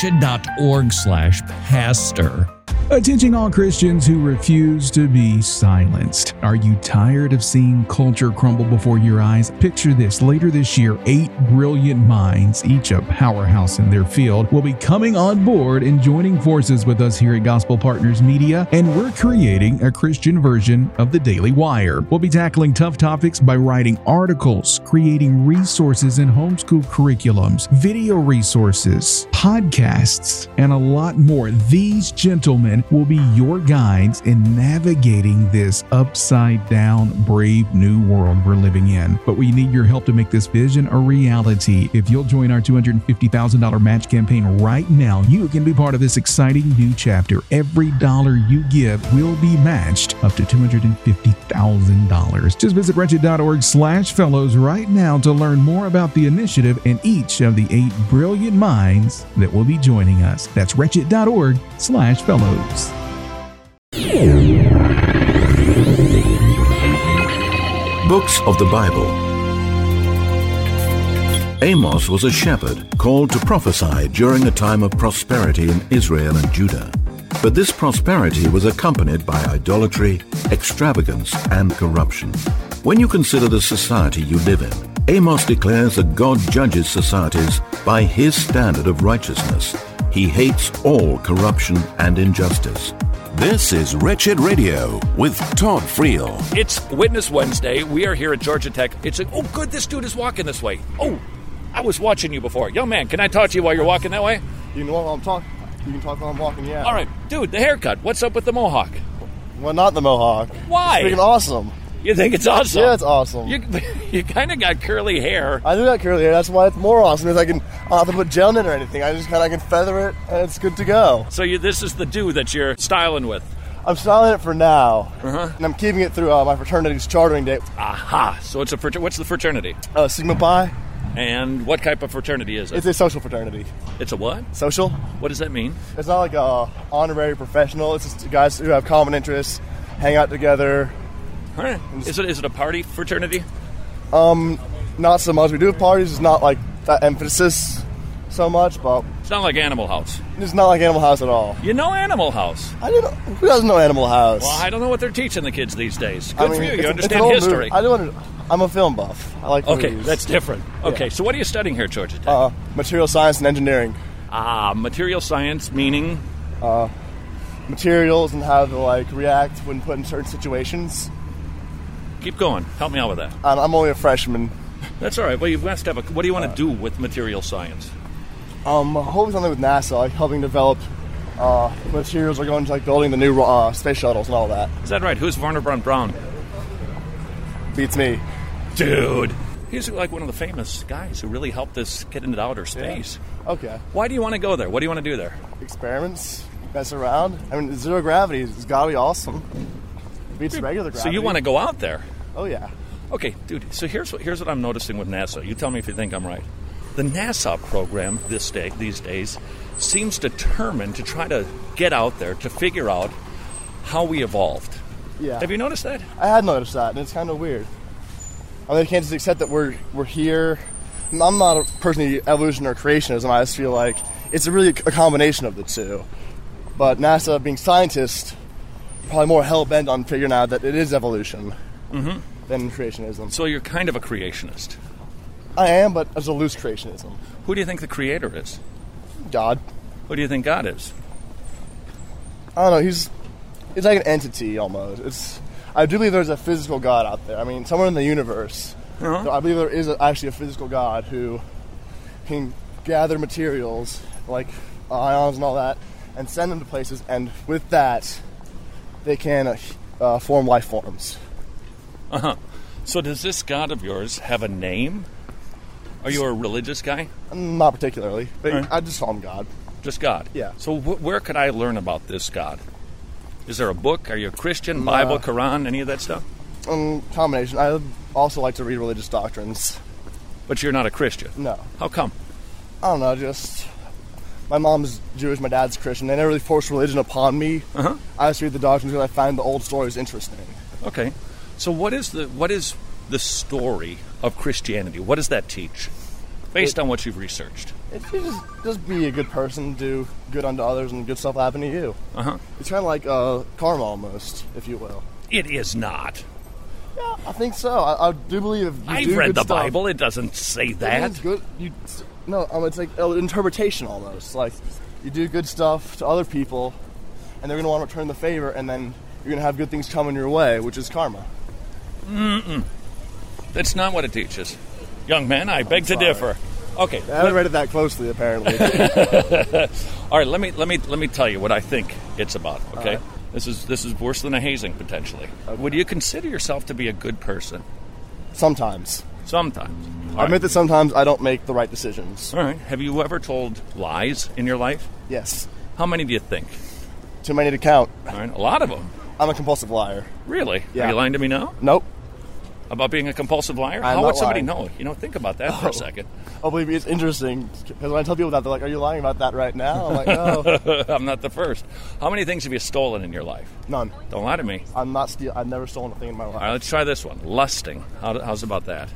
wretched.org/pastor. Attention all Christians who refuse to be silenced. Are you tired of seeing culture crumble before your eyes? Picture this. Later this year, 8 brilliant minds, each a powerhouse in their field, will be coming on board and joining forces with us here at Gospel Partners Media, and we're creating a Christian version of the Daily Wire. We'll be tackling tough topics by writing articles, creating resources in homeschool curriculums, video resources, podcasts, and a lot more. These gentlemen will be your guides in navigating this upside-down, brave new world we're living in. But we need your help to make this vision a reality. If you'll join our $250,000 match campaign right now, you can be part of this exciting new chapter. Every dollar you give will be matched up to $250,000. Just visit wretched.org/fellows right now to learn more about the initiative and each of the 8 brilliant minds that will be joining us. That's wretched.org/fellows. Books of the Bible. Amos was a shepherd called to prophesy during a time of prosperity in Israel and Judah. But this prosperity was accompanied by idolatry, extravagance, and corruption. When you consider the society you live in, Amos declares that God judges societies by his standard of righteousness. He hates all corruption and injustice. This is Wretched Radio with Todd Friel. It's Witness Wednesday. We are here at Georgia Tech. Oh, good, this dude is walking this way. Oh, I was watching you before. Young man, can I talk to you while you're walking that way? You know what I'm talking? You can talk while I'm walking, yeah. All right, dude, the haircut. What's up with the mohawk? Well, not the mohawk. Why? It's freaking awesome. You think it's awesome? Yeah, it's awesome. You kind of got curly hair. I do got curly hair. That's why it's more awesome. Because I don't have to put gel in it or anything. I can feather it, and it's good to go. So this is the do that you're styling with? I'm styling it for now. And I'm keeping it through my fraternity's chartering date. Aha. So it's what's the fraternity? Sigma Pi. And what type of fraternity is it? It's a social fraternity. It's a what? Social. What does that mean? It's not like a honorary professional. It's just guys who have common interests, hang out together, All right. Is it a party fraternity? Not so much. We do have parties. It's not like that emphasis so much, but It's not like Animal House. it's not like Animal House at all. You know Animal House. I don't know. Who doesn't know Animal House? Well, I don't know what they're teaching the kids these days. Good I mean, for you. it's You an understand old history. movie. I'm a film buff. I like Okay, movies. that's different. Okay, so what are you studying here at Georgia Tech? Material science and engineering. Material science, meaning? Materials and how they react when put in certain situations. Keep going. Help me out with that. I'm only a freshman. That's all right. Well, you must have what do you want to do with material science? Hopefully something with NASA, helping develop materials are going to building the new space shuttles and all that. Is that right? Who's Wernher von Braun? Beats me. Dude. He's like one of the famous guys who really helped us get into outer space. Yeah. Okay. Why do you want to go there? What do you want to do there? Experiments, mess around. I mean, zero gravity has got to be awesome. Beats regular gravity. So you want to go out there? Oh, yeah. Okay, dude, so here's what I'm noticing with NASA. You tell me if you think I'm right. The NASA program these days seems determined to try to get out there to figure out how we evolved. Yeah. Have you noticed that? I had noticed that, and it's kind of weird. I mean, they can't just accept that we're here. I'm not a person of evolution or creationism. I just feel like it's really a combination of the two. But NASA, being scientists, probably more hell-bent on figuring out that it is evolution than creationism. So you're kind of a creationist. I am, but as a loose creationism. Who do you think the creator is? God. Who do you think God is? I don't know. He's like an entity almost. I do believe there's a physical God out there. I mean, somewhere in the universe, I believe there is actually a physical God who can gather materials like ions and all that and send them to places, and with that, they can form life forms. So does this God of yours have a name? Are you a religious guy? Not particularly, but I just call him God. Just God? Yeah. So where could I learn about this God? Is there a book? Are you a Christian? Bible, Quran, any of that stuff? Combination. I also like to read religious doctrines. But you're not a Christian? No. How come? I don't know, just... My mom's Jewish, my dad's Christian. They never really forced religion upon me. I just read the doctrines because I find the old stories interesting. Okay. So what is the story of Christianity? What does that teach? Based on what you've researched. It should just be a good person, do good unto others, and good stuff will happen to you. It's kind of like karma almost, if you will. It is not. Yeah, I think so. I do believe if you I've do read good the stuff, Bible. It doesn't say that. It's good. It's like an interpretation almost. Like, you do good stuff to other people, and they're going to want to return the favor, and then you're going to have good things coming your way, which is karma. That's not what it teaches. Young man, I beg to differ. Okay. I haven't read it that closely, apparently. All right, let me tell you what I think it's about, okay? This is worse than a hazing, potentially. Okay. Would you consider yourself to be a good person? Sometimes. Sometimes. I admit that sometimes I don't make the right decisions. All right. Have you ever told lies in your life? Yes. How many do you think? Too many to count. All right, a lot of them. I'm a compulsive liar. Really? Yeah. Are you lying to me now? Nope. About being a compulsive liar? How would somebody know? Think about that for a second. Oh, believe me, it's interesting. Because when I tell people that, they're like, are you lying about that right now? I'm like, no. I'm not the first. How many things have you stolen in your life? None. Don't lie to me. I've never stolen a thing in my life. All right, let's try this one. Lusting. How's about that?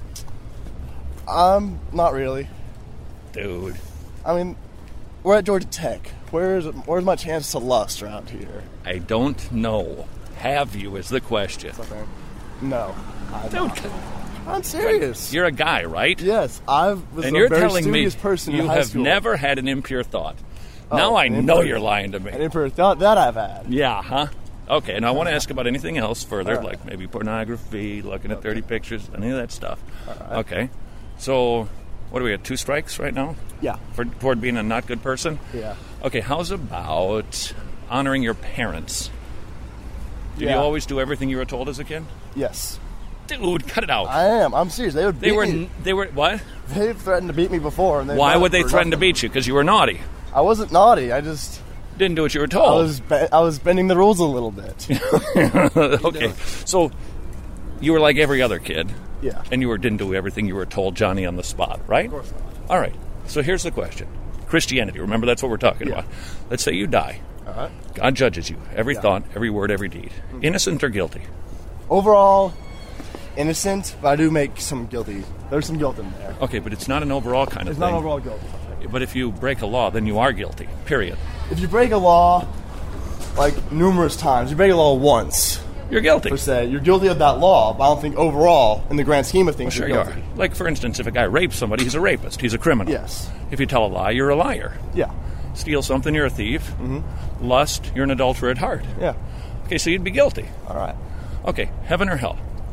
Not really. Dude. I mean, we're at Georgia Tech. Where's my chance to lust around here? I don't know. Have you is the question. Okay. No. Dude, I'm serious. You're a guy, right? Yes. And you're telling me person you in high have school. never had an impure thought. Now I know you're lying to me. An impure thought that I've had. Yeah, huh? Okay, and I want to ask about anything else further, like maybe pornography, looking at 30 pictures, any of that stuff. Right. Okay. So, what do we have, 2 strikes right now? Yeah. Toward being a not good person? Yeah. Okay, how's about honoring your parents? Did you always do everything you were told as a kid? Yes. Dude, cut it out. I am. I'm serious. They would beat me. They were what? They've threatened to beat me before. And why would they threaten to beat you? Because you were naughty. I wasn't naughty. I just didn't do what you were told. I was bending the rules a little bit. Okay. So you were like every other kid. Yeah. And you didn't do everything you were told, Johnny on the spot, right? Of course not. All right. So here's the question. Christianity. Remember, that's what we're talking about. Let's say you die. All right. God judges you. Every thought, every word, every deed. Innocent or guilty? Overall, innocent, but I do make some guilty. There's some guilt in there. Okay, but it's not an overall kind of It's thing. not overall guilt. But if you break a law, then you are guilty, period. If you break a law, like, numerous times, you break a law once, you're guilty. Per se, you're guilty of that law, but I don't think overall, in the grand scheme of things, Well, sure you're you guilty. are. Like, for instance, if a guy rapes somebody, he's a rapist. He's a criminal. Yes. If you tell a lie, you're a liar. Yeah. Steal something, you're a thief. Lust, you're an adulterer at heart. Yeah. Okay, so you'd be guilty. All right. Okay, heaven or hell?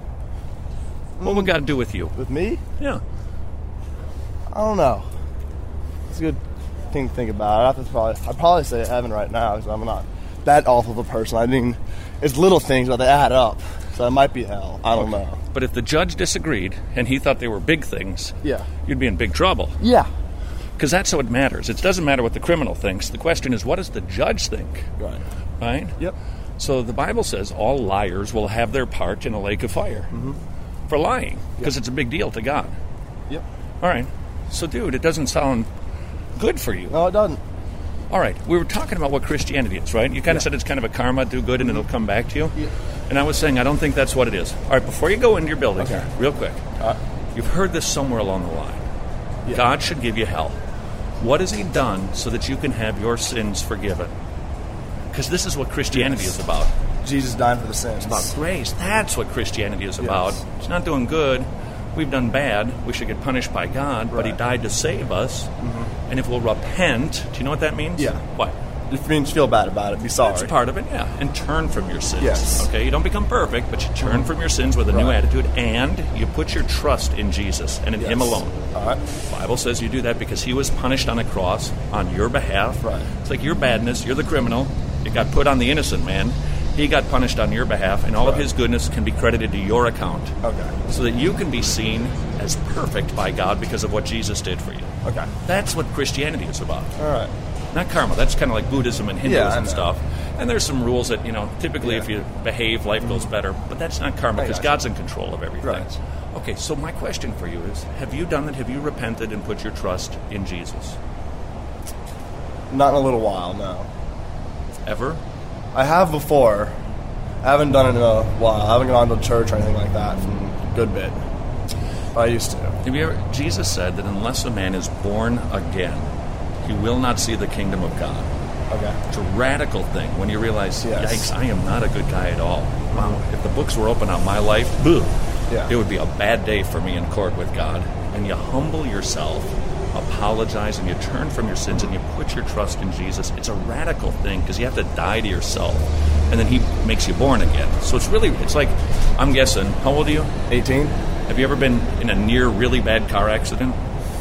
What would God do with you? With me? Yeah. I don't know. It's a good thing to think about. I'd probably say heaven right now because I'm not that awful of a person. I mean, it's little things, but they add up. So it might be hell. I don't know. But if the judge disagreed and he thought they were big things, Yeah. you'd be in big trouble. Yeah. Because that's what matters. It doesn't matter what the criminal thinks. The question is, what does the judge think? Right. Right? Yep. So the Bible says all liars will have their part in a lake of fire for lying, because it's a big deal to God. Yep. All right. So, dude, it doesn't sound good for you. No, it doesn't. All right. We were talking about what Christianity is, right? You kind of said it's kind of a karma, do good, and it'll come back to you. Yeah. And I was saying I don't think that's what it is. All right, before you go into your building, Okay. real quick, you've heard this somewhere along the line. Yeah. God should give you hell. What has he done so that you can have your sins forgiven? Because this is what Christianity is about. Jesus died for the sins. It's about grace. That's what Christianity is about. Yes. It's not doing good. We've done bad. We should get punished by God, but he died to save us. And if we'll repent, do you know what that means? Yeah. What? It means feel bad about it. Be sorry. That's part of it, yeah. And turn from your sins. Yes. Okay, you don't become perfect, but you turn from your sins with a new attitude, and you put your trust in Jesus and in him alone. All right. The Bible says you do that because he was punished on a cross on your behalf. Right. It's like your badness, you're the criminal. It got put on the innocent man. He got punished on your behalf, and all of his goodness can be credited to your account. Okay. So that you can be seen as perfect by God because of what Jesus did for you. Okay. That's what Christianity is about. All right. Not karma. That's kind of like Buddhism and Hinduism Yeah, I know. stuff. And there's some rules that, typically if you behave, life goes better. But that's not karma because God's in control of everything. Right. Okay, so my question for you is, have you done that? Have you repented and put your trust in Jesus? Not in a little while, no. Ever? I have before. I haven't done it in a while. I haven't gone to church or anything like that for a good bit. But I used to. Have you ever? Jesus said that unless a man is born again, he will not see the kingdom of God. Okay. It's a radical thing when you realize, Yes. yikes, I am not a good guy at all. Wow, if the books were open on my life, it would be a bad day for me in court with God. And you humble yourself, apologize, and you turn from your sins, and you put your trust in Jesus. It's a radical thing because you have to die to yourself, and then he makes you born again. So it's like, I'm guessing, how old are you? 18. Have you ever been in a near really bad car accident?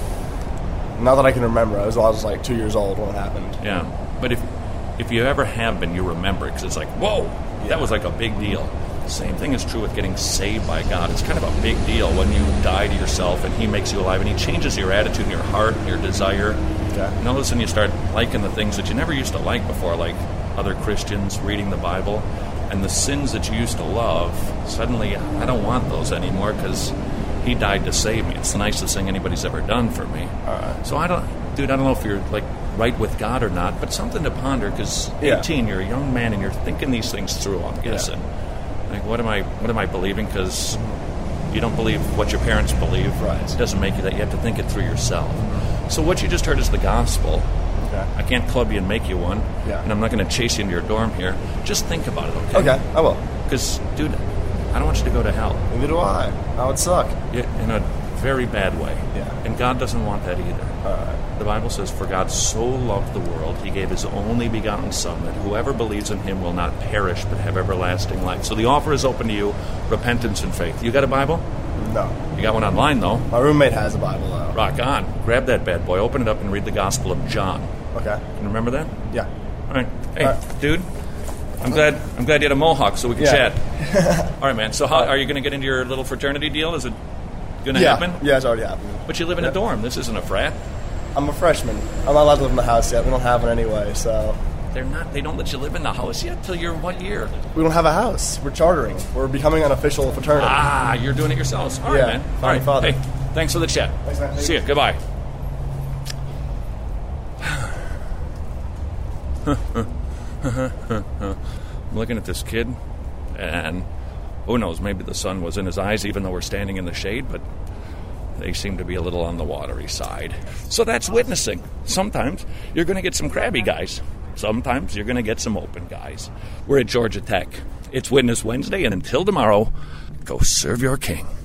Not that I can remember. I was like 2 years old when it happened. Yeah, but if you ever have been, you remember it because it's like, whoa, that was like a big deal. Same thing is true with getting saved by God. It's kind of a big deal when you die to yourself and he makes you alive and he changes your attitude and your heart and your desire. Okay. And all of a sudden you start liking the things that you never used to like before, like other Christians, reading the Bible. And the sins that you used to love, suddenly I don't want those anymore because he died to save me. It's the nicest thing anybody's ever done for me. All right. So I don't know if you're like right with God or not, but something to ponder because 18, you're a young man and you're thinking these things through, I'm guessing. Like, what am I believing? Because you don't believe what your parents believe. Right. It doesn't make you that. You have to think it through yourself. So what you just heard is the gospel. Okay. I can't club you and make you one. Yeah. And I'm not going to chase you into your dorm here. Just think about it, okay? Okay, I will. Because, dude, I don't want you to go to hell. Neither do I. That would suck. In a very bad way. Yeah. And God doesn't want that either. All right. The Bible says, for God so loved the world, he gave his only begotten Son, that whoever believes in him will not perish, but have everlasting life. So the offer is open to you, repentance and faith. You got a Bible? No. You got one online, though. My roommate has a Bible, though. Rock on. Grab that bad boy, open it up, and read the Gospel of John. Okay. Can you remember that? Yeah. All right. Hey, All right. dude, I'm glad you had a mohawk so we can chat. All right, man. So how are you going to get into your little fraternity deal? Is it going to happen? Yeah, it's already happened. But you live in a dorm. This isn't a frat. I'm a freshman. I'm not allowed to live in the house yet. We don't have one anyway, so... They don't let you live in the house yet till you're what year? We don't have a house. We're chartering. We're becoming an official fraternity. Ah, you're doing it yourselves. All right, man. All right. Father. Hey, thanks for the chat. Thanks, man. See you. Goodbye. I'm looking at this kid, and Who knows, maybe the sun was in his eyes even though we're standing in the shade, but they seem to be a little on the watery side. So that's witnessing. Sometimes you're going to get some crabby guys. Sometimes you're going to get some open guys. We're at Georgia Tech. It's Witness Wednesday, and until tomorrow, go serve your king.